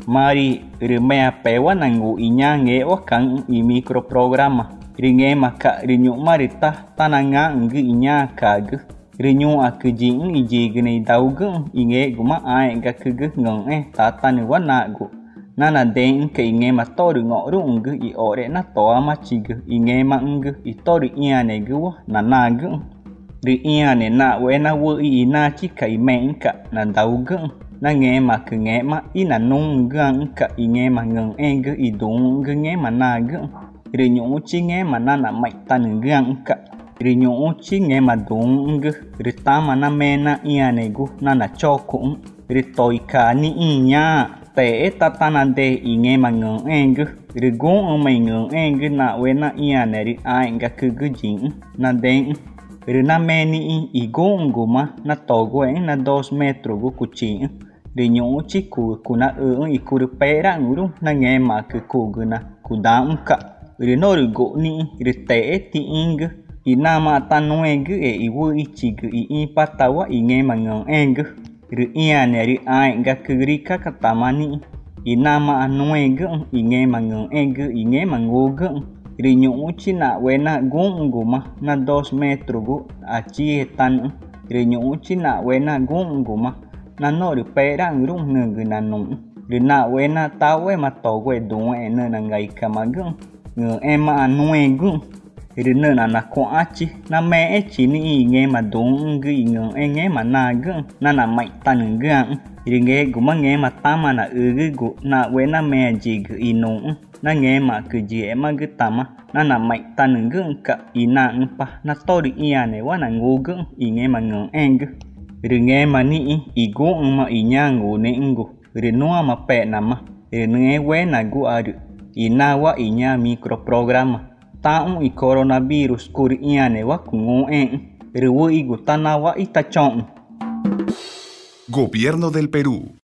Mari rimea pewa nangu inya nge wakang I microprograma. Ringe maka rinyu marita tananga ngi inya kag. Rinyu akujing ijigni daugung inge guma ai gakug ngong tatani wanagu. Nana den ke inge matori ngoru ngu I ore na toa machig inge ma ngu itori iane gu nanagu. Ri iane na wena wo ina chika imenka na daugung. Na nghe mà cứ nghe mà ý là nung găng cả ý nghe mà ngừng en cứ ý đúng cứ nghe mà na găng rồi nhũ chi nghe mà na là mạnh ta nung găng cả rồi nhũ chi nghe mà đúng cứ rồi ta mà na me na ia này gu na là cho cũng rồi tôi cả ni ý nha té ta na de ý nghe mà ngừng en cứ rồi gu mày ngừng en cứ na we na ia này rồi ai cứ dính na đen rồi na me ni ý gu mà na to gu na 2 metro gu cuchin để nhũ chi cu na i cu de pera nguru na nghe mà cu na cu dam ka để no go ni de te ti ing I na ma ta noeng I wo I chi I patawa I nghe mà ngong eng ri ia ne ri ai ga kri ka katamani I na ma noeng I nghe mà ngong eng I nghe mà ngô ri nhũ chi na we na gu ma na 2 metro gu a chi tan ri nhũ chi na we na gu ma na no ri pera nguru ngu na nung ri na we na ta we ma to we du e na ngai ka ma gu ngu em ma noeng ri na na ko achi na me chi ni nghe mà đúng gu ngu e nghe mà na gu na mai tan gu ri nghe gu ma nghe mà ta ma na gu na we na me ji gu I nung na nghe mà cứ ji e ma gu ta ma na mai tan gu ka I na pa na to ri ia ne wa na ngu gu I nghe mà ngu eng ri nghe mà ni I gu ma I nya ngu ne ngu ri no ma pe na ma ri nghe we na gu aru I na wa I nya microprograma taung I coronavirus kur iane wa kungu ri wo I gu tana wa I tachon. Gobierno del Perú.